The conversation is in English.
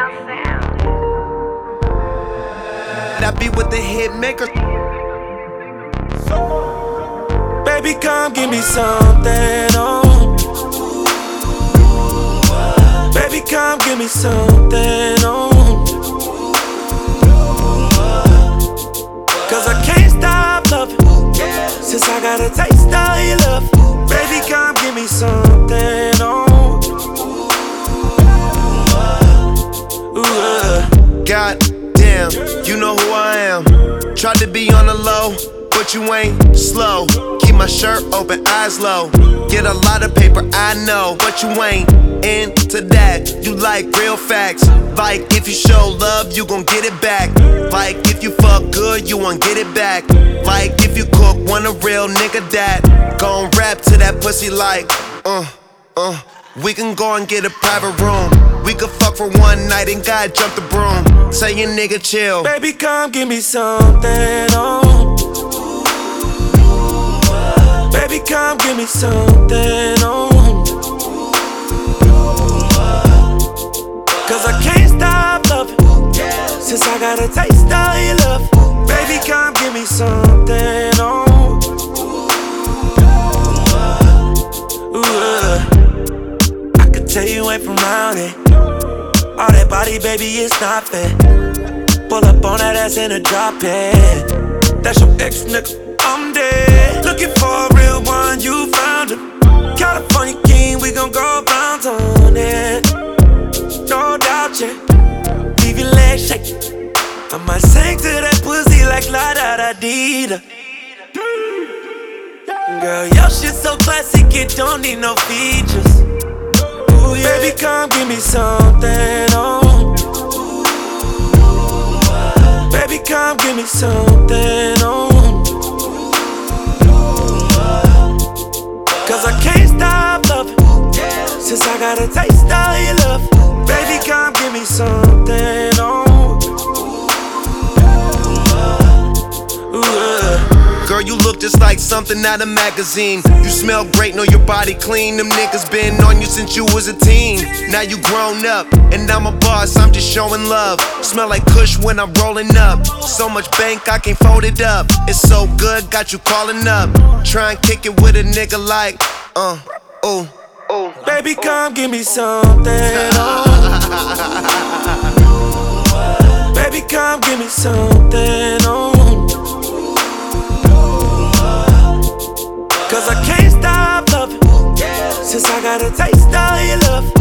I be with the hit maker. Baby, come give me something, oh. Baby, come give me something, oh. Cause I can't stop loving, since I got a taste of your love. Baby, come give me something, oh. God damn, you know who I am. Tried to be on the low, but you ain't slow. Keep my shirt open, eyes low. Get a lot of paper, I know, but you ain't into that. You like real facts. Like if you show love, you gon' get it back. Like if you fuck good, you won't get it back. Like if you cook, want a real nigga that gon' rap to that pussy like we can go and get a private room. We could fuck for one night and God jump the broom. Say your nigga chill. Baby, come give me something, oh. Baby, come give me something, oh. Cause I can't stop loving, since I got a taste of your love. Baby, come give me something, oh. I could tell you ain't from round it. All that body, baby, it's not fair. Pull up on that ass in a drop head. That's your ex, nigga, I'm dead. Looking for a real one, you found him. California king, we gon' go bounce on it. No doubt, yeah. Leave your legs shaking. I might sing to that pussy like la da da dee da. Girl, your shit so classic, it don't need no features. Ooh, yeah. Baby, come give me something, oh. Baby, come give me something, oh. Cause I can't stop loving, since I got a taste of your love. Baby, come give me something, oh. Girl, you look just like something out of magazine. You smell great, know your body clean. Them niggas been on you since you was a teen. Now you grown up, and I'm a boss, I'm just showing love. Smell like Kush when I'm rolling up. So much bank, I can't fold it up. It's so good, got you calling up. Try and kick it with a nigga like, Baby, come give me something, oh. Baby, come give me something, oh. Cause I can't stop loving, since I got a taste of your love.